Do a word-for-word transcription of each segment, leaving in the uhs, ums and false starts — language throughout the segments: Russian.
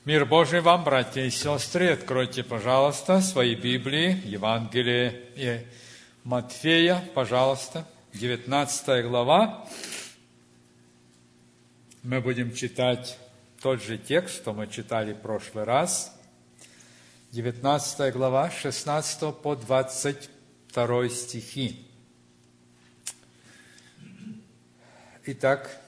Мир Божий вам, братья и сестры, откройте, пожалуйста, свои Библии, Евангелие и Матфея, пожалуйста, девятнадцатая глава. Мы будем читать тот же текст, что мы читали в прошлый раз. девятнадцатая глава, шестнадцатого по двадцать второй стихи. Итак,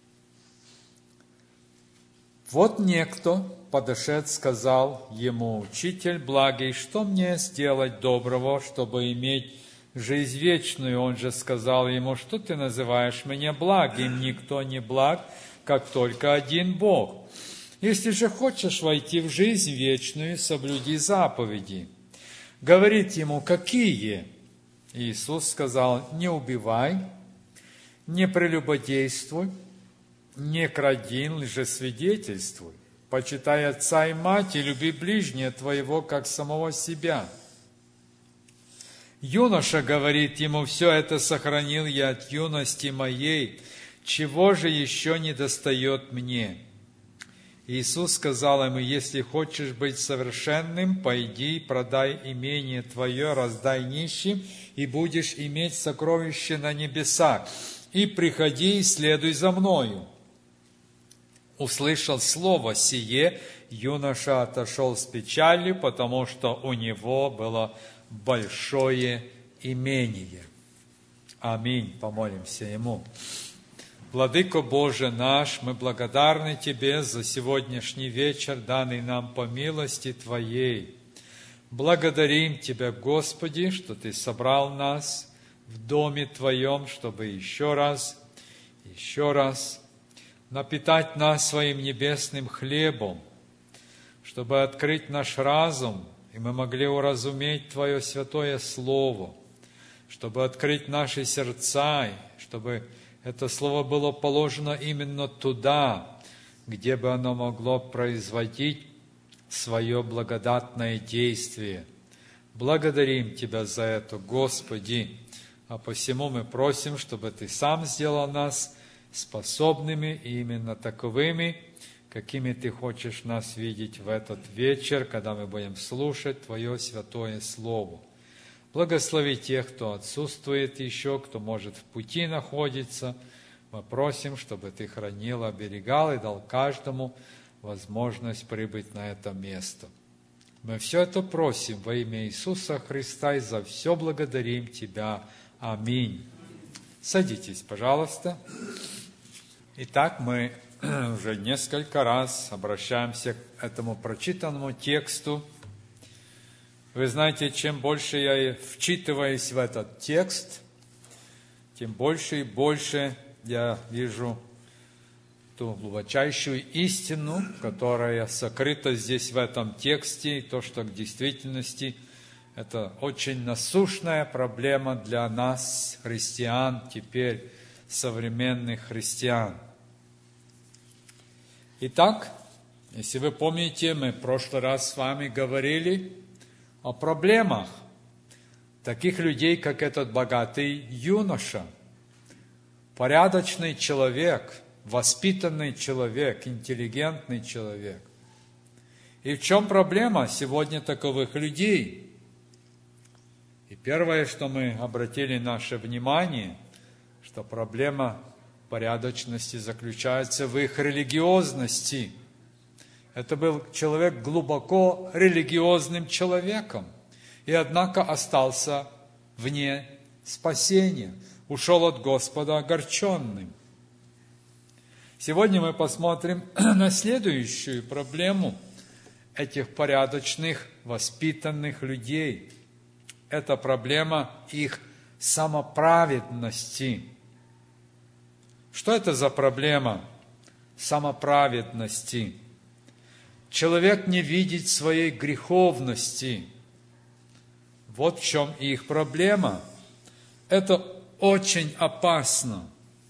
вот некто, подошед, сказал ему: «Учитель благий, что мне сделать доброго, чтобы иметь жизнь вечную?» Он же сказал ему: «Что ты называешь меня благим? Никто не благ, как только один Бог. Если же хочешь войти в жизнь вечную, соблюди заповеди». Говорит ему: «Какие?» Иисус сказал: «Не убивай, не прелюбодействуй, не кради, лжесвидетельствуй, почитай отца и мать, и люби ближнего твоего, как самого себя». Юноша говорит ему: «Все это сохранил я от юности моей, чего же еще не достает мне?» Иисус сказал ему: «Если хочешь быть совершенным, пойди, продай имение твое, раздай нищим, и будешь иметь сокровище на небесах, и приходи и следуй за мною». Услышал слово сие, юноша отошел с печалью, потому что у него было большое имение. Аминь. Помолимся ему. Владыко Боже наш, мы благодарны Тебе за сегодняшний вечер, данный нам по милости Твоей. Благодарим Тебя, Господи, что Ты собрал нас в доме Твоем, чтобы еще раз, еще раз напитать нас своим небесным хлебом, чтобы открыть наш разум, и мы могли уразуметь Твое святое Слово, чтобы открыть наши сердца, чтобы это Слово было положено именно туда, где бы оно могло производить свое благодатное действие. Благодарим Тебя за это, Господи, а посему мы просим, чтобы Ты сам сделал нас способными и именно таковыми, какими Ты хочешь нас видеть в этот вечер, когда мы будем слушать Твое святое Слово. Благослови тех, кто отсутствует еще, кто, может, в пути находится. Мы просим, чтобы Ты хранил, оберегал и дал каждому возможность прибыть на это место. Мы все это просим во имя Иисуса Христа и за все благодарим Тебя. Аминь. Садитесь, пожалуйста. Итак, мы уже несколько раз обращаемся к этому прочитанному тексту. Вы знаете, чем больше я вчитываюсь в этот текст, тем больше и больше я вижу ту глубочайшую истину, которая сокрыта здесь в этом тексте, и то, что в действительности это очень насущная проблема для нас, христиан, теперь современных христиан. Итак, если вы помните, мы в прошлый раз с вами говорили о проблемах таких людей, как этот богатый юноша, порядочный человек, воспитанный человек, интеллигентный человек. И в чем проблема сегодня таковых людей? И первое, что мы обратили наше внимание, что проблема порядочности заключается в их религиозности. Это был человек глубоко религиозным человеком, и однако остался вне спасения, ушел от Господа огорченным. Сегодня мы посмотрим на следующую проблему этих порядочных, воспитанных людей. Это проблема их самоправедности. Что это за проблема самоправедности? Человек не видит своей греховности. Вот в чем их проблема. Это очень опасно.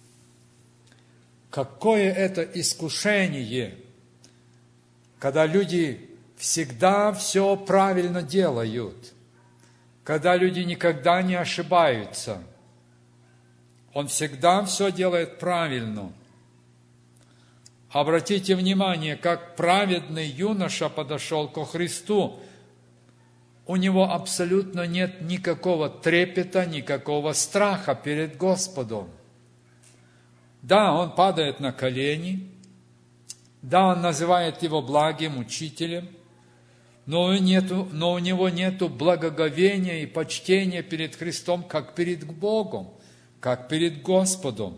Какое это искушение, когда люди всегда все правильно делают, когда люди никогда не ошибаются. Он всегда все делает правильно. Обратите внимание, как праведный юноша подошел ко Христу. У него абсолютно нет никакого трепета, никакого страха перед Господом. Да, он падает на колени, да, он называет его благим учителем, но, нету, но у него нету благоговения и почтения перед Христом, как перед Богом, как перед Господом.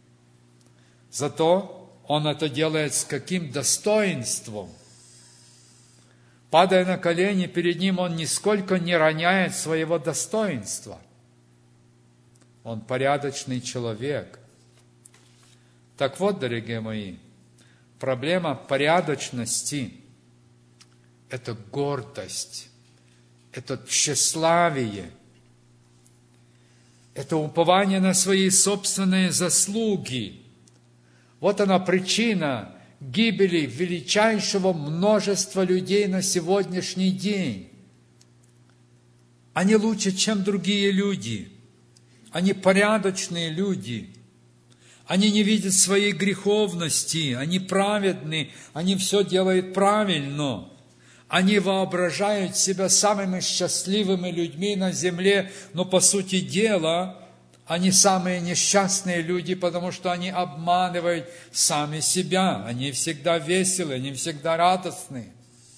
Зато он это делает с каким достоинством. Падая на колени перед ним, он нисколько не роняет своего достоинства. Он порядочный человек. Так вот, дорогие мои, проблема порядочности – это гордость, это тщеславие, это упование на свои собственные заслуги. Вот она причина гибели величайшего множества людей на сегодняшний день. Они лучше, чем другие люди. Они порядочные люди. Они не видят своей греховности. Они праведны. Они все делают правильно. Они воображают себя самыми счастливыми людьми на земле, но по сути дела они самые несчастные люди, потому что они обманывают сами себя. Они всегда веселы, они всегда радостны.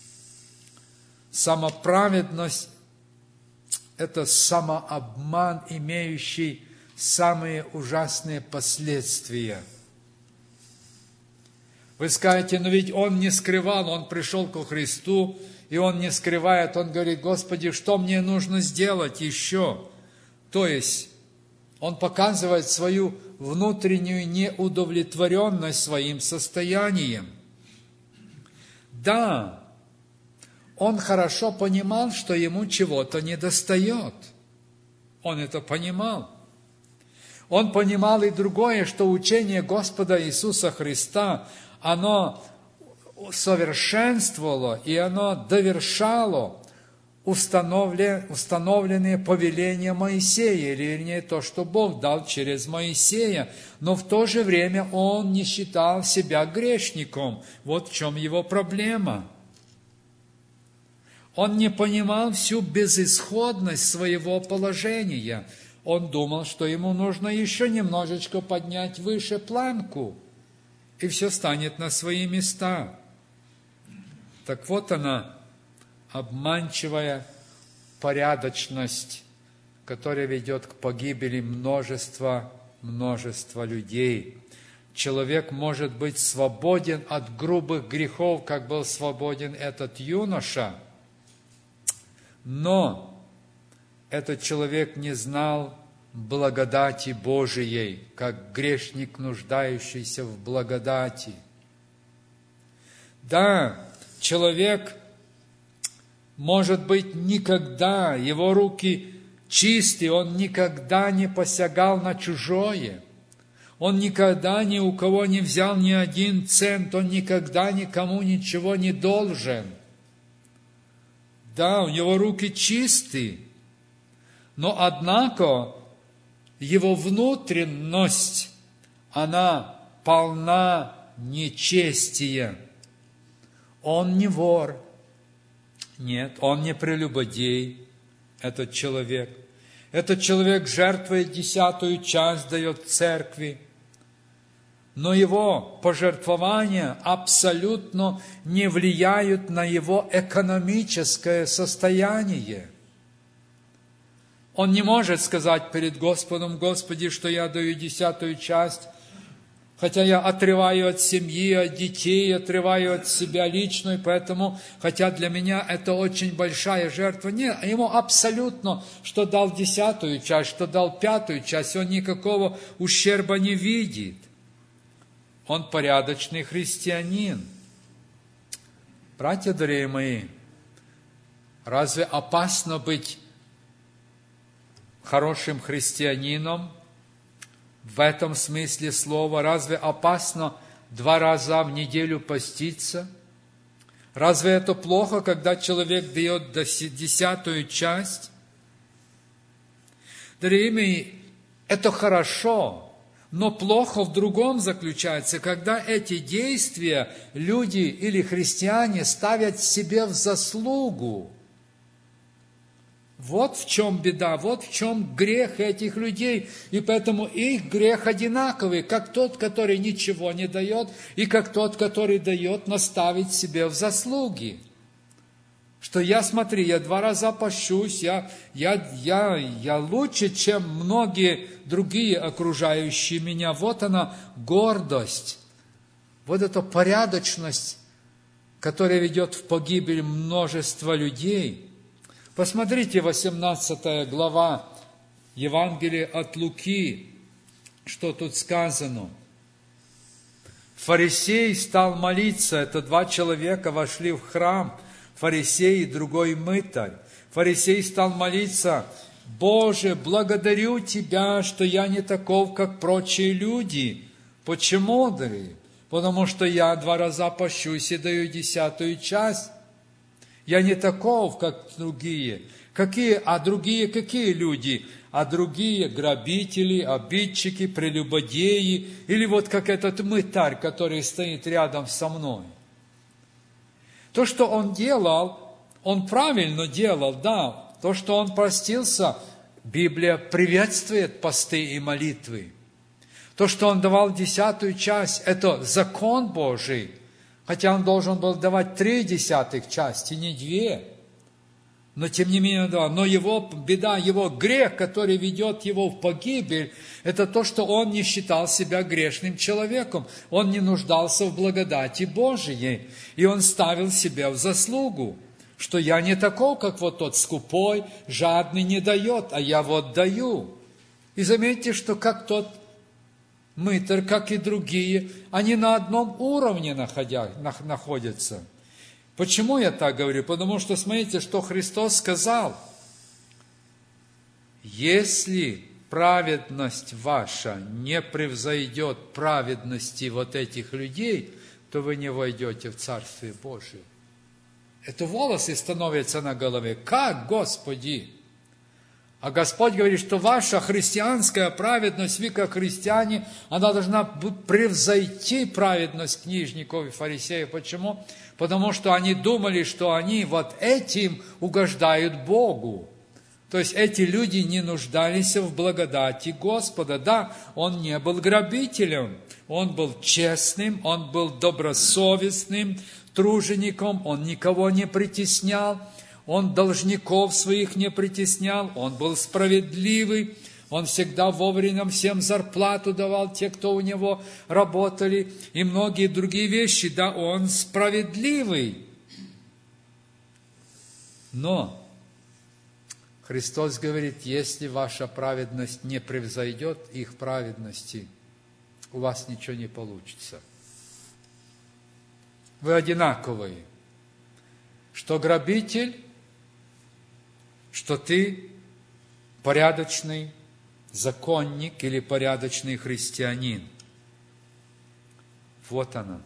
Самоправедность – это самообман, имеющий самые ужасные последствия. Вы скажете, но ведь он не скрывал, он пришел ко Христу, и он не скрывает, он говорит: Господи, что мне нужно сделать еще? То есть, он показывает свою внутреннюю неудовлетворенность своим состоянием. Да, он хорошо понимал, что ему чего-то недостает. Он это понимал. Он понимал и другое, что учение Господа Иисуса Христа, оно совершенствовало и оно довершало установленные повеления Моисея, или вернее то, что Бог дал через Моисея, но в то же время он не считал себя грешником. Вот в чем его проблема. Он не понимал всю безысходность своего положения. Он думал, что ему нужно еще немножечко поднять выше планку, и все станет на свои места. Так вот она, обманчивая порядочность, которая ведет к погибели множества, множества людей. Человек может быть свободен от грубых грехов, как был свободен этот юноша, но этот человек не знал благодати Божией, как грешник, нуждающийся в благодати. Да, человек, может быть, никогда, его руки чистые, он никогда не посягал на чужое, он никогда ни у кого не взял ни один цент, он никогда никому ничего не должен. Да, у него руки чистые, но однако его внутренность, она полна нечестия. Он не вор. Нет, он не прелюбодей, этот человек. Этот человек жертвует десятую часть, дает церкви. Но его пожертвования абсолютно не влияют на его экономическое состояние. Он не может сказать перед Господом: Господи, что я даю десятую часть, хотя я отрываю от семьи, от детей, отрываю от себя лично, и поэтому, хотя для меня это очень большая жертва. Нет, ему абсолютно, что дал десятую часть, что дал пятую часть, он никакого ущерба не видит. Он порядочный христианин. Братья дорогие мои, разве опасно быть хорошим христианином в этом смысле слова? Разве опасно два раза в неделю поститься? Разве это плохо, когда человек дает десятую часть? Дорогие мои, это хорошо, Но плохо в другом заключается, когда эти действия люди или христиане ставят себе в заслугу. Вот в чем беда, вот в чем грех этих людей. И поэтому их грех одинаковый, как тот, который ничего не дает, и как тот, который дает, наставить себе в заслуги. Что я, смотри, я два раза пощусь, я, я, я, я лучше, чем многие другие окружающие меня. Вот она, гордость, вот эта порядочность, которая ведет в погибель множество людей. Посмотрите, восемнадцатая глава Евангелия от Луки, что тут сказано. Фарисей стал молиться, это два человека вошли в храм, фарисей и другой мытарь. Фарисей стал молиться: «Боже, благодарю Тебя, что я не таков, как прочие люди». Почему, дорогие? Потому что я два раза пощусь и даю десятую часть. Я не таков, как другие. Какие, а другие какие люди? А другие грабители, обидчики, прелюбодеи. Или вот как этот мытарь, который стоит рядом со мной. То, что он делал, он правильно делал, да. То, что он простился, Библия приветствует посты и молитвы. То, что он давал десятую часть, это закон Божий. Хотя он должен был давать три десятых части, не две. Но тем не менее, да. Но его беда, его грех, который ведет его в погибель, это то, что он не считал себя грешным человеком. Он не нуждался в благодати Божией. И он ставил себя в заслугу, что я не такой, как вот тот скупой, жадный не дает, а я вот даю. И заметьте, что как тот мытарь, как и другие, они на одном уровне находятся. Почему я так говорю? Потому что, смотрите, что Христос сказал. Если праведность ваша не превзойдет праведности вот этих людей, то вы не войдете в Царствие Божие. Это волосы становятся на голове. Как, Господи? А Господь говорит, что ваша христианская праведность, вы как христиане, она должна превзойти праведность книжников и фарисеев. Почему? Потому что они думали, что они вот этим угождают Богу. То есть эти люди не нуждались в благодати Господа. Да, он не был грабителем, он был честным, он был добросовестным тружеником, он никого не притеснял. Он должников своих не притеснял, он был справедливый, он всегда вовремя всем зарплату давал, те, кто у него работали, и многие другие вещи. Да, он справедливый. Но Христос говорит, если ваша праведность не превзойдет их праведности, у вас ничего не получится. Вы одинаковые. Что грабитель, что ты порядочный законник или порядочный христианин. Вот она.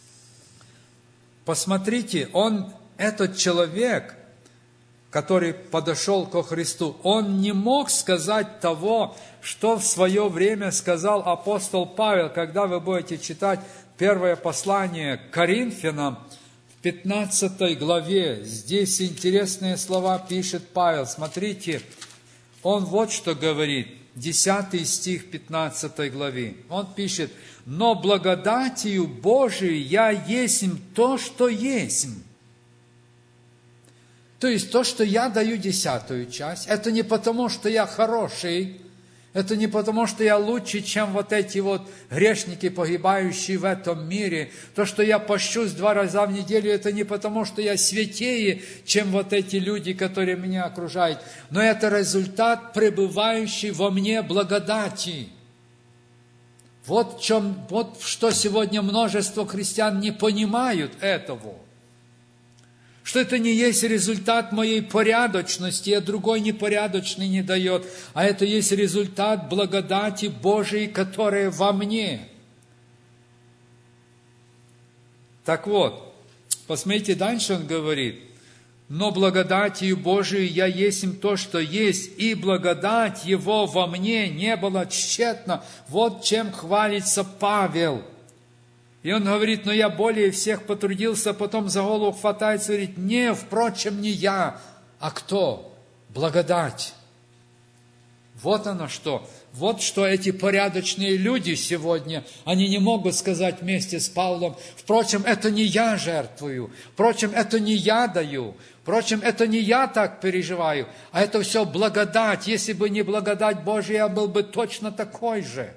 Посмотрите, он, этот человек, который подошел ко Христу, он не мог сказать того, что в свое время сказал апостол Павел, когда вы будете читать первое послание к Коринфянам, в пятнадцатой главе, здесь интересные слова пишет Павел. Смотрите, он вот что говорит, десятый стих пятнадцатой главы. Он пишет, «Но благодатью Божией я есмь то, что есмь». То есть то, что я даю десятую часть, это не потому, что я хороший, это не потому, что я лучше, чем вот эти вот грешники, погибающие в этом мире. То, что я пощусь два раза в неделю, это не потому, что я святее, чем вот эти люди, которые меня окружают. Но это результат пребывающей во мне благодати. Вот, в чем, вот что сегодня множество христиан не понимают этого. Что это не есть результат моей порядочности, а другой непорядочный не дает, а это есть результат благодати Божией, которая во мне. Так вот, посмотрите, дальше он говорит, но благодатью Божией я есть им то, что есть, и благодать Его во мне не была тщетна. Вот чем хвалится Павел. И он говорит, но я более всех потрудился, потом за голову хватается и говорит, не, впрочем, не я, а кто? Благодать. Вот оно что. Вот что эти порядочные люди сегодня, они не могут сказать вместе с Павлом, впрочем, это не я жертвую, впрочем, это не я даю, впрочем, это не я так переживаю, а это все благодать. Если бы не благодать Божия, я был бы точно такой же.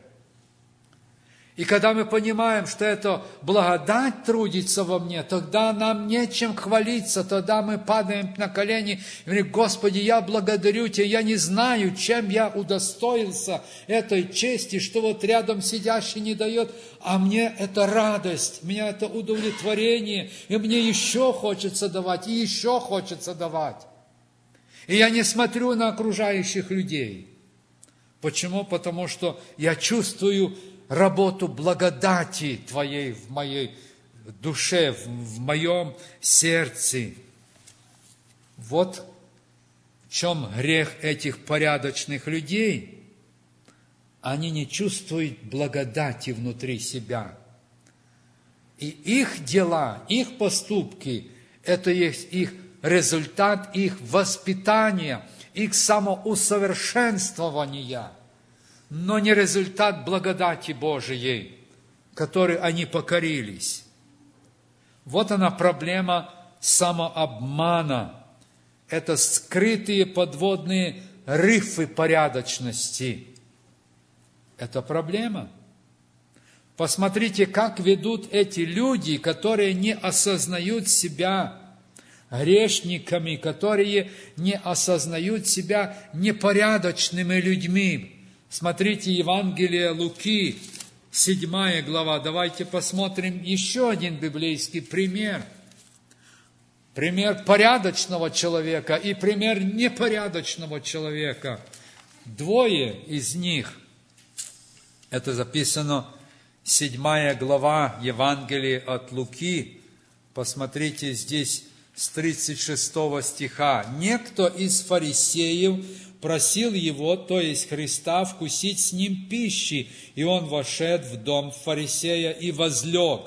И когда мы понимаем, что это благодать трудится во мне, тогда нам нечем хвалиться, тогда мы падаем на колени и говорим, Господи, я благодарю Тебя, я не знаю, чем я удостоился этой чести, что вот рядом сидящий не дает, а мне это радость, мне это удовлетворение, и мне еще хочется давать, и еще хочется давать. И я не смотрю на окружающих людей. Почему? Потому что я чувствую работу благодати Твоей в моей душе, в моем сердце. Вот в чем грех этих порядочных людей. Они не чувствуют благодати внутри себя. И их дела, их поступки, это есть их результат их воспитания, их самоусовершенствования, но не результат благодати Божией, которой они покорились. Вот она проблема самообмана. Это скрытые подводные рифы порядочности. Это проблема. Посмотрите, как ведут эти люди, которые не осознают себя грешниками, которые не осознают себя непорядочными людьми. Смотрите, Евангелие Луки, седьмая глава. Давайте посмотрим еще один библейский пример. Пример порядочного человека и пример непорядочного человека. Двое из них. Это записано седьмая глава Евангелия от Луки. Посмотрите здесь с тридцать шестого стиха. «Некто из фарисеев просил его, то есть Христа, вкусить с ним пищи, и он вошед в дом фарисея и возлег».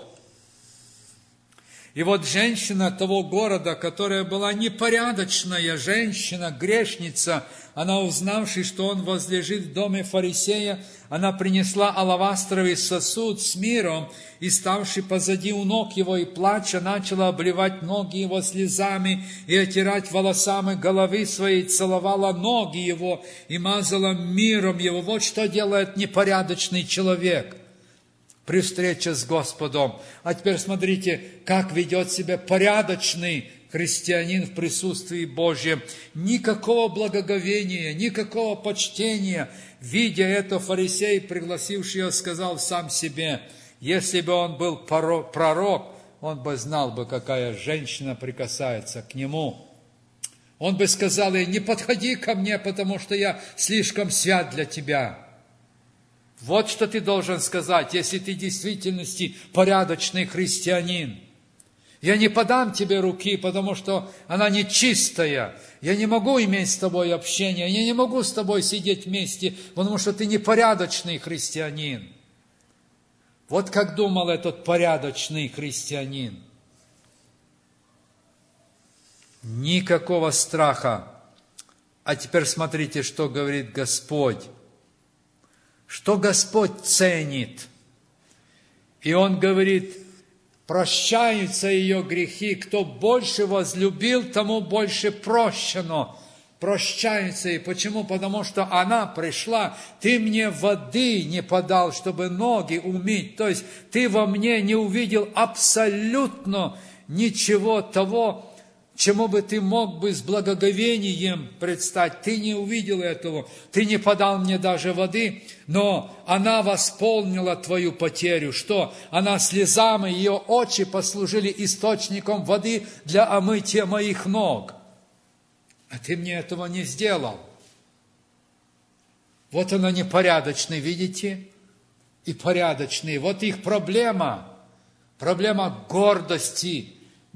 И вот женщина того города, которая была непорядочная женщина, грешница, она, узнавши, что он возлежит в доме фарисея, она принесла алавастровый сосуд с миром, и, ставши позади у ног его и плача, начала обливать ноги его слезами и отирать волосами головы своей, целовала ноги его и мазала миром его. Вот что делает непорядочный человек при встрече с Господом. А теперь смотрите, как ведет себя порядочный христианин в присутствии Божьем. Никакого благоговения, никакого почтения. Видя это, фарисей, пригласивший его, сказал сам себе, если бы он был пророк, он бы знал бы, какая женщина прикасается к нему. Он бы сказал ей, не подходи ко мне, потому что я слишком свят для тебя. Вот что ты должен сказать, если ты в действительности порядочный христианин. Я не подам тебе руки, потому что она нечистая. Я не могу иметь с тобой общение, я не могу с тобой сидеть вместе, потому что ты непорядочный христианин. Вот как думал этот порядочный христианин. Никакого страха. А теперь смотрите, что говорит Господь. Что Господь ценит. И Он говорит, прощаются ее грехи, кто больше возлюбил, тому больше прощено. Прощаются. И почему? Потому что она пришла, ты мне воды не подал, чтобы ноги умыть. То есть ты во мне не увидел абсолютно ничего того, чему бы ты мог бы с благоговением предстать. Ты не увидел этого, ты не подал мне даже воды, но она восполнила твою потерю. Что? Она слезами, ее очи послужили источником воды для омытия моих ног. А ты мне этого не сделал. Вот она непорядочный, видите? И порядочный. Вот их проблема. Проблема гордости.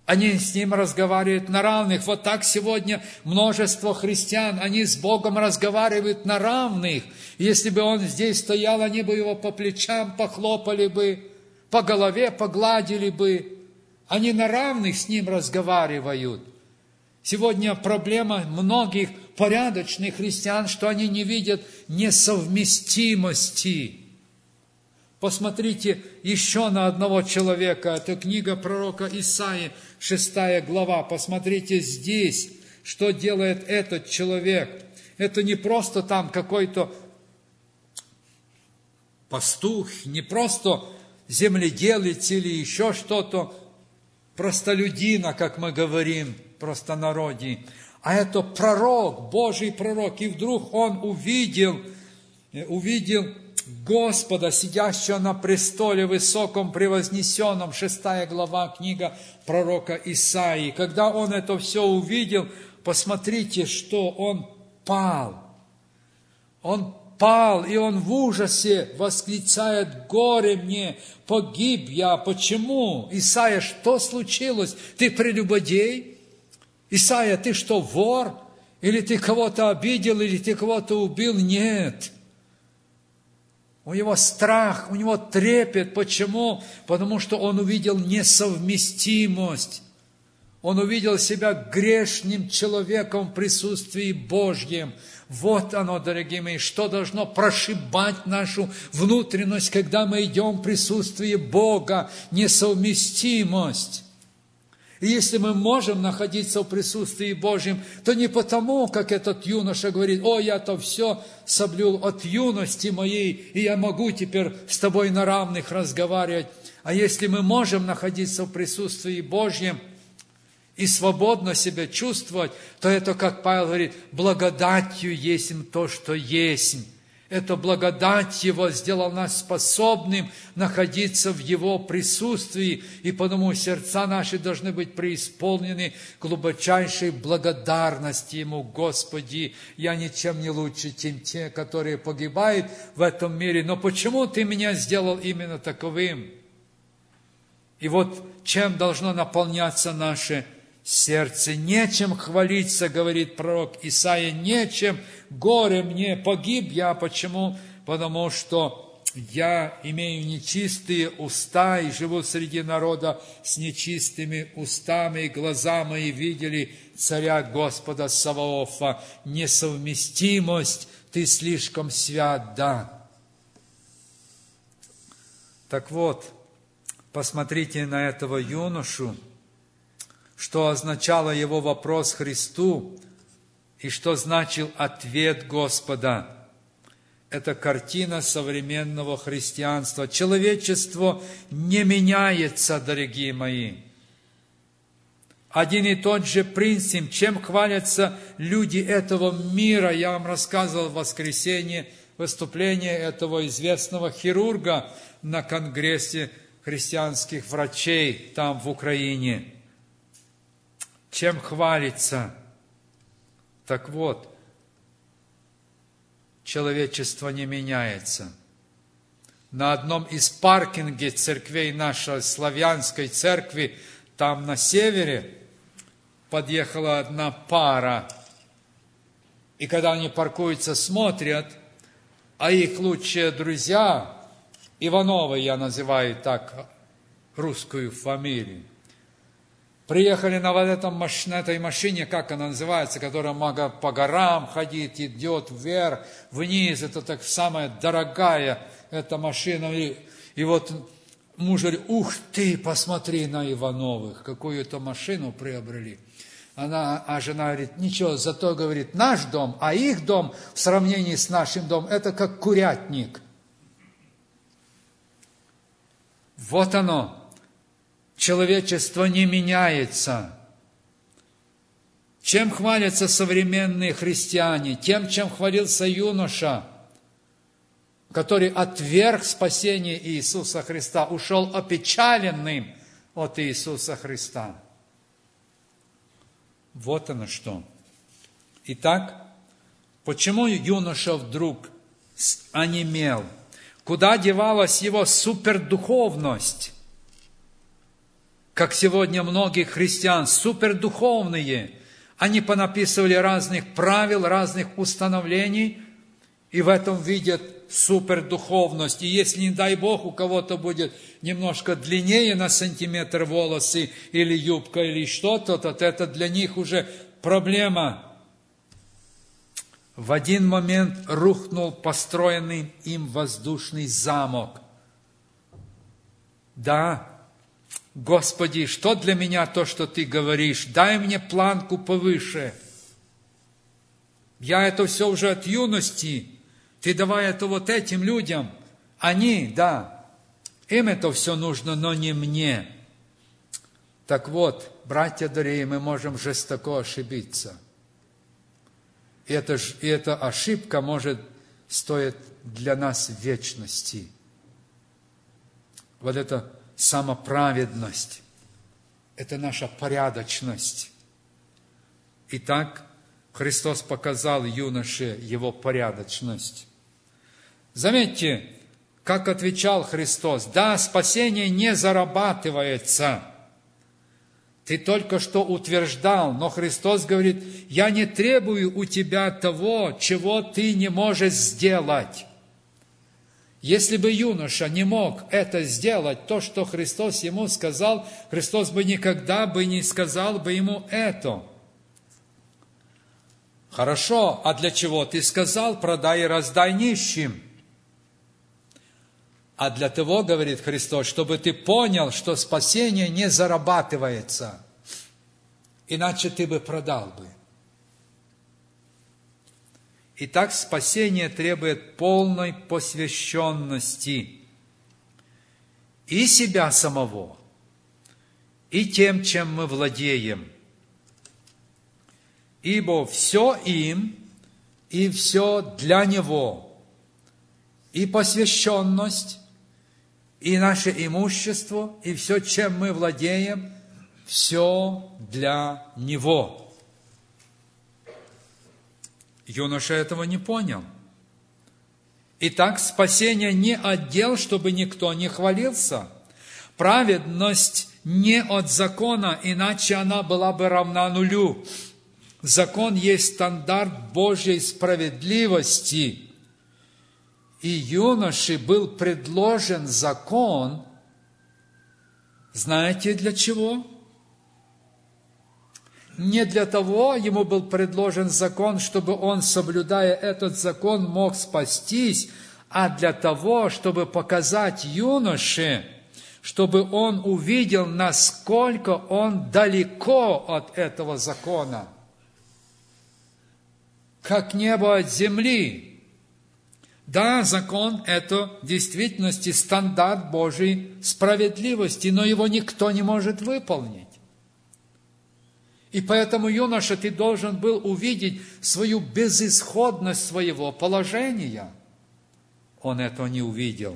Они с Ним разговаривают на равных. Вот так сегодня множество христиан, они с Богом разговаривают на равных. Если бы Он здесь стоял, они бы Его по плечам похлопали бы, по голове погладили бы. Они на равных с Ним разговаривают. Сегодня проблема многих порядочных христиан, что они не видят несовместимости. Посмотрите еще на одного человека. Это книга пророка Исаии, шестая глава. Посмотрите здесь, что делает этот человек. Это не просто там какой-то пастух, не просто земледелец или еще что-то, простолюдина, как мы говорим, простонародье, а это пророк, Божий пророк. И вдруг он увидел, увидел Господа, сидящего на престоле высоком, превознесенном, шестая глава, книга пророка Исаии. Когда он это все увидел, посмотрите, что он пал. Он пал, и он в ужасе восклицает: «Горе мне, погиб я». Почему? Исайя, что случилось? Ты прелюбодей? Исайя, ты что, вор? Или ты кого-то обидел, или ты кого-то убил? Нет. У него страх, у него трепет. Почему? Потому что он увидел несовместимость. Он увидел себя грешным человеком в присутствии Божьем. Вот оно, дорогие мои, что должно прошибать нашу внутренность, когда мы идем в присутствии Бога. Несовместимость. И если мы можем находиться в присутствии Божьем, то не потому, как этот юноша говорит: «О, я-то все соблюл от юности моей, и я могу теперь с тобой на равных разговаривать». А если мы можем находиться в присутствии Божьем и свободно себя чувствовать, то это, как Павел говорит, благодатью есть то, что есть. Это благодать Его сделала нас способным находиться в Его присутствии, и потому сердца наши должны быть преисполнены глубочайшей благодарности Ему. Господи, я ничем не лучше, чем те, которые погибают в этом мире, но почему Ты меня сделал именно таковым? И вот чем должно наполняться наше сердце? Нечем хвалиться, говорит пророк Исаия, нечем. Горе мне, погиб я. Почему? Потому что я имею нечистые уста и живу среди народа с нечистыми устами, и глаза мои видели царя Господа Саваофа. Несовместимость, ты слишком свят, да. Так вот, посмотрите на этого юношу, что означало его вопрос Христу и что значил ответ Господа. Это картина современного христианства. Человечество не меняется, дорогие мои. Один и тот же принцип, чем хвалятся люди этого мира. Я вам рассказывал в воскресенье выступление этого известного хирурга на конгрессе христианских врачей там в Украине. Чем хвалится? Так вот, человечество не меняется. На одном из паркингов церквей нашей славянской церкви, там на севере, подъехала одна пара. И когда они паркуются, смотрят, а их лучшие друзья, Ивановы, я называю так русскую фамилию, приехали на вот этом, на этой машине, как она называется, которая по горам ходит, идет вверх, вниз. Это так самая дорогая эта машина. И, и вот муж говорит: ух ты, посмотри на Ивановых, какую-то машину приобрели. Она, а жена говорит: ничего, зато, говорит, наш дом, а их дом в сравнении с нашим домом, это как курятник. Вот оно. Человечество не меняется. Чем хвалятся современные христиане? Тем, чем хвалился юноша, который отверг спасение Иисуса Христа, ушел опечаленным от Иисуса Христа. Вот оно что. Итак, почему юноша вдруг онемел? Куда девалась его супердуховность? как сегодня многих христиан, супердуховные. Они понаписывали разных правил, разных установлений, и в этом видят супердуховность. И если, не дай Бог, у кого-то будет немножко длиннее на сантиметр волосы, или юбка, или что-то, то это для них уже проблема. В один момент рухнул построенный им воздушный замок. Да, Господи, что для меня то, что Ты говоришь? Дай мне планку повыше. Я это все уже от юности. Ты давай это вот этим людям. Они, да, им это все нужно, но не мне. Так вот, братья дорогие, мы можем жестоко ошибиться. И, это, и эта ошибка может стоить для нас вечности. Вот это самоправедность, это наша порядочность. Итак, Христос показал юноше его порядочность. Заметьте, как отвечал Христос: да, спасение не зарабатывается. Ты только что утверждал, но Христос говорит: я не требую у тебя того, чего ты не можешь сделать. Если бы юноша не мог это сделать, то, что Христос ему сказал, Христос бы никогда бы не сказал бы ему это. Хорошо, а для чего ты сказал: продай и раздай нищим? А для того, говорит Христос, чтобы ты понял, что спасение не зарабатывается. Иначе ты бы продал бы. Итак, спасение требует полной посвященности и себя самого, и тем, чем мы владеем. Ибо все им, и все для Него, и посвященность, и наше имущество, и все, чем мы владеем, все для Него. Юноша этого не понял. Итак, спасение не отдел, чтобы никто не хвалился. Праведность не от закона, иначе она была бы равна нулю. Закон есть стандарт Божьей справедливости. И юноше был предложен закон, знаете для чего? Не для того ему был предложен закон, чтобы он, соблюдая этот закон, мог спастись, а для того, чтобы показать юноше, чтобы он увидел, насколько он далеко от этого закона, как небо от земли. Да, закон – это в действительности стандарт Божьей справедливости, но его никто не может выполнить. И поэтому, юноша, ты должен был увидеть свою безысходность своего положения. Он этого не увидел.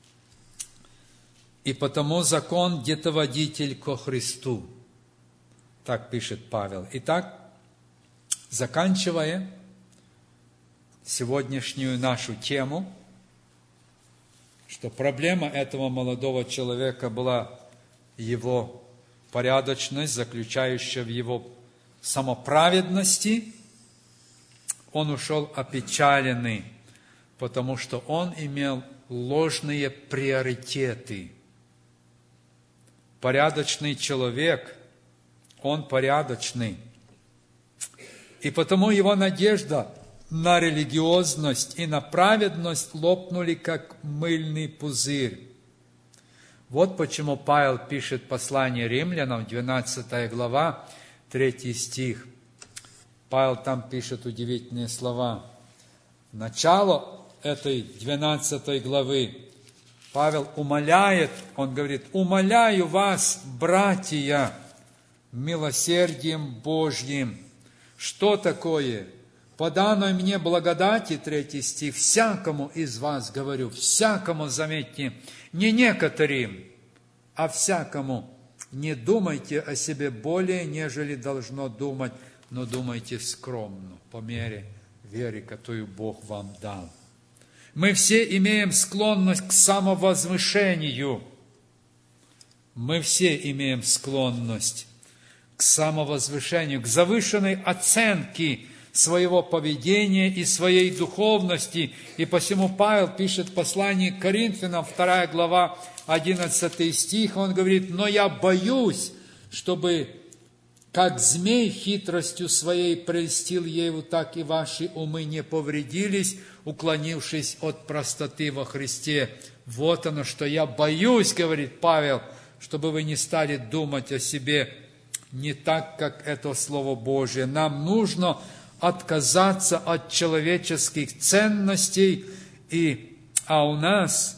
И потому закон – детоводитель ко Христу. Так пишет Павел. Итак, заканчивая сегодняшнюю нашу тему, что проблема этого молодого человека была его порядочность, заключающая в его самоправедности. Он ушел опечаленный, потому что он имел ложные приоритеты. Порядочный человек, он порядочный. И потому его надежда на религиозность и на праведность лопнули, как мыльный пузырь. Вот почему Павел пишет послание римлянам, двенадцатая глава, третий стих. Павел там пишет удивительные слова. Начало этой двенадцатой главы Павел умоляет, он говорит: «Умоляю вас, братья, милосердием Божьим». Что такое? «По данной мне благодати», третий стих, «всякому из вас говорю», всякому, заметьте, не некоторым, а всякому. Не думайте о себе более, нежели должно думать, но думайте скромно, по мере веры, которую Бог вам дал. Мы все имеем склонность к самовозвышению. Мы все имеем склонность к самовозвышению, к завышенной оценке своего поведения и своей духовности. И посему Павел пишет в послании к Коринфянам, вторая глава, одиннадцатый стих, он говорит: «Но я боюсь, чтобы, как змей хитростью своей прельстил Еву, так и ваши умы не повредились, уклонившись от простоты во Христе». Вот оно, что я боюсь, говорит Павел, чтобы вы не стали думать о себе не так, как это Слово Божие. Нам нужно отказаться от человеческих ценностей, и, а у нас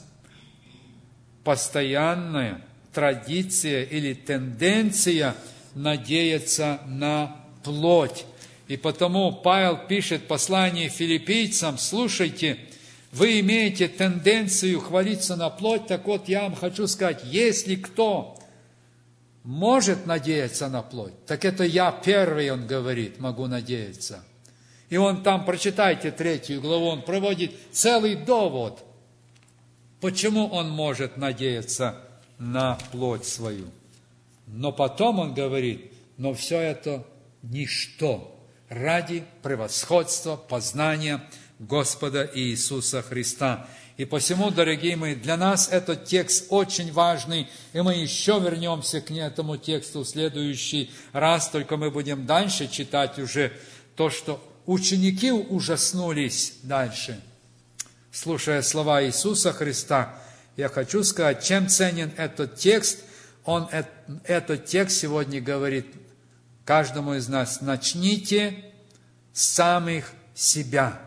постоянная традиция или тенденция надеяться на плоть. И потому Павел пишет в послании филиппийцам: слушайте, вы имеете тенденцию хвалиться на плоть, так вот я вам хочу сказать, если кто может надеяться на плоть, так это я первый, он говорит, могу надеяться. И он там, прочитайте третью главу, он проводит целый довод, почему он может надеяться на плоть свою. Но потом он говорит: но все это ничто ради превосходства познания Господа Иисуса Христа. И посему, дорогие мои, для нас этот текст очень важный, и мы еще вернемся к этому тексту в следующий раз, только мы будем дальше читать уже то, что ученики ужаснулись дальше. Слушая слова Иисуса Христа, я хочу сказать, чем ценен этот текст. Он, этот текст сегодня говорит каждому из нас: начните с самих себя.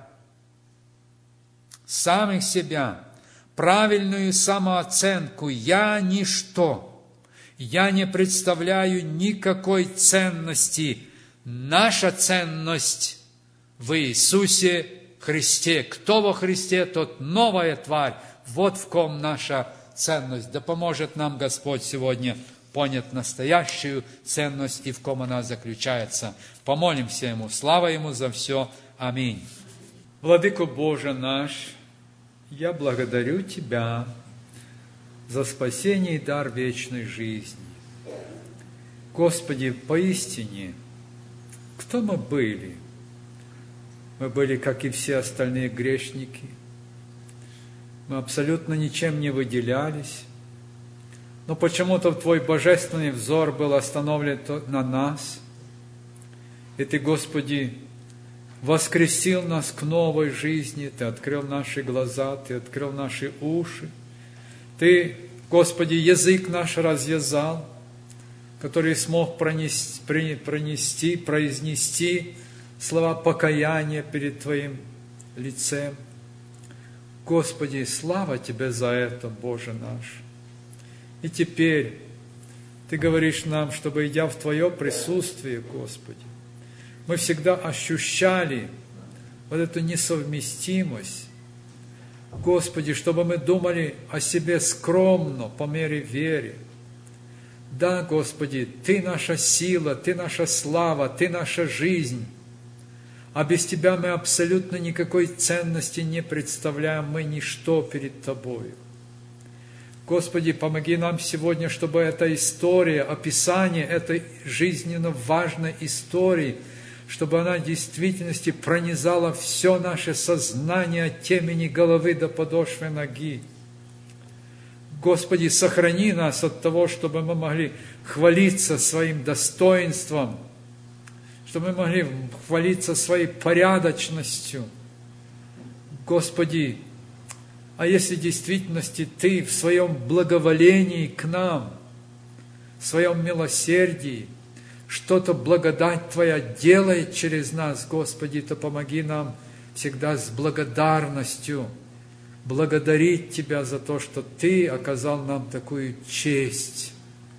Самих себя. Правильную самооценку. Я ничто. Я не представляю никакой ценности. Наша ценность в Иисусе Христе. Кто во Христе, тот новая тварь. Вот в ком наша ценность. Да поможет нам Господь сегодня понять настоящую ценность и в ком она заключается. Помолимся Ему. Слава Ему за все. Аминь. Владыко Боже наш, я благодарю Тебя за спасение и дар вечной жизни. Господи, поистине, кто мы были? Мы были, как и все остальные грешники. Мы абсолютно ничем не выделялись. Но почему-то Твой божественный взор был остановлен на нас. И Ты, Господи, воскресил нас к новой жизни. Ты открыл наши глаза, Ты открыл наши уши. Ты, Господи, язык наш развязал, который смог пронести, пронести, произнести слова покаяния перед Твоим лицем. Господи, слава Тебе за это, Боже наш. И теперь Ты говоришь нам, чтобы, идя в Твое присутствие, Господи, мы всегда ощущали вот эту несовместимость. Господи, чтобы мы думали о себе скромно, по мере веры. Да, Господи, Ты наша сила, Ты наша слава, Ты наша жизнь. А без Тебя мы абсолютно никакой ценности не представляем, мы ничто перед Тобою. Господи, помоги нам сегодня, чтобы эта история, описание этой жизненно важной истории, чтобы она в действительности пронизала все наше сознание от темени головы до подошвы ноги. Господи, сохрани нас от того, чтобы мы могли хвалиться своим достоинством, чтобы мы могли хвалиться своей порядочностью. Господи, а если в действительности Ты в своем благоволении к нам, в своем милосердии, что-то благодать Твоя делает через нас, Господи, то помоги нам всегда с благодарностью благодарить Тебя за то, что Ты оказал нам такую честь.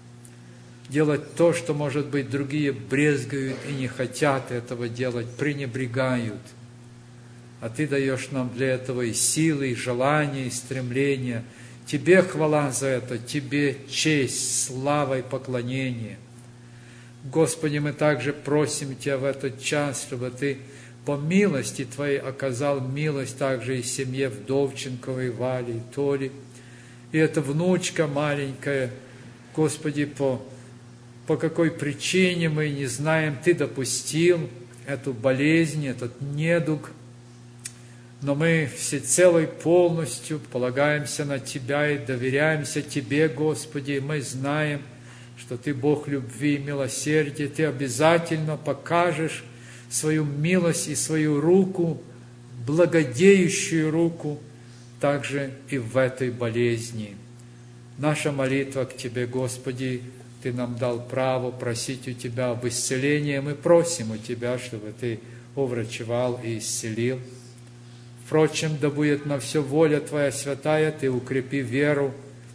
Делать то, что, может быть, другие брезгают и не хотят этого делать, пренебрегают. А Ты даешь нам для этого и силы, и желания, и стремления. Тебе хвала за это, Тебе честь, слава и поклонение. Господи, мы также просим Тебя в этот час, чтобы Ты по милости Твоей оказал милость также и семье Вдовченковой, Вали и Толи. И эта внучка маленькая, Господи, по, по какой причине мы не знаем, Ты допустил эту болезнь, этот недуг, но мы всецело и полностью полагаемся на Тебя и доверяемся Тебе, Господи, и мы знаем, что Ты Бог любви и милосердия, Ты обязательно покажешь свою милость и свою руку, благодеющую руку, также и в этой болезни. Наша молитва к Тебе, Господи, Ты нам дал право просить у Тебя об исцелении. Мы просим у Тебя, чтобы Ты уврачевал и исцелил. Впрочем, да будет на все воля Твоя святая, Ты укрепи веру,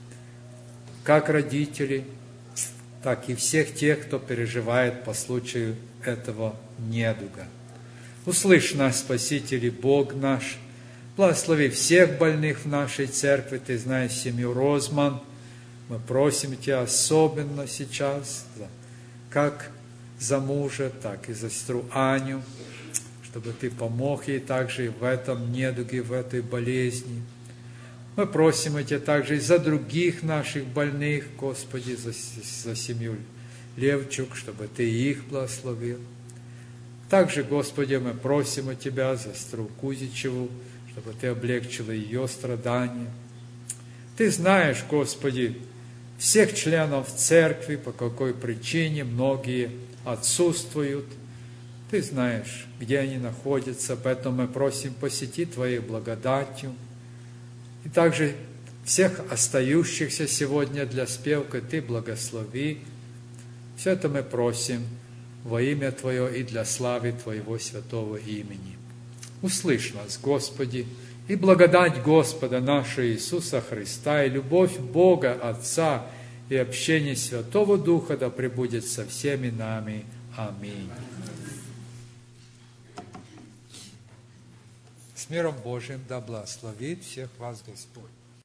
как родителей, так и всех тех, кто переживает по случаю этого недуга. Услышь нас, Спаситель и Бог наш, благослови всех больных в нашей церкви. Ты знаешь семью Розман. Мы просим Тебя особенно сейчас, как за мужа, так и за сестру Аню, чтобы Ты помог ей также и в этом недуге, в этой болезни. Мы просим Тебя также и за других наших больных, Господи, за, за семью Левчук, чтобы Ты их благословил. Также, Господи, мы просим у Тебя за сестру Кузичеву, чтобы Ты облегчила ее страдания. Ты знаешь, Господи, всех членов церкви, по какой причине многие отсутствуют. Ты знаешь, где они находятся, поэтому мы просим посетить Твоей благодатью. И также всех остающихся сегодня для спевка Ты благослови. Все это мы просим во имя Твое и для славы Твоего святого имени. Услышь нас, Господи, и благодать Господа нашего Иисуса Христа, и любовь Бога Отца, и общение Святого Духа да пребудет со всеми нами. Аминь. С миром Божиим да благословит всех вас Господь.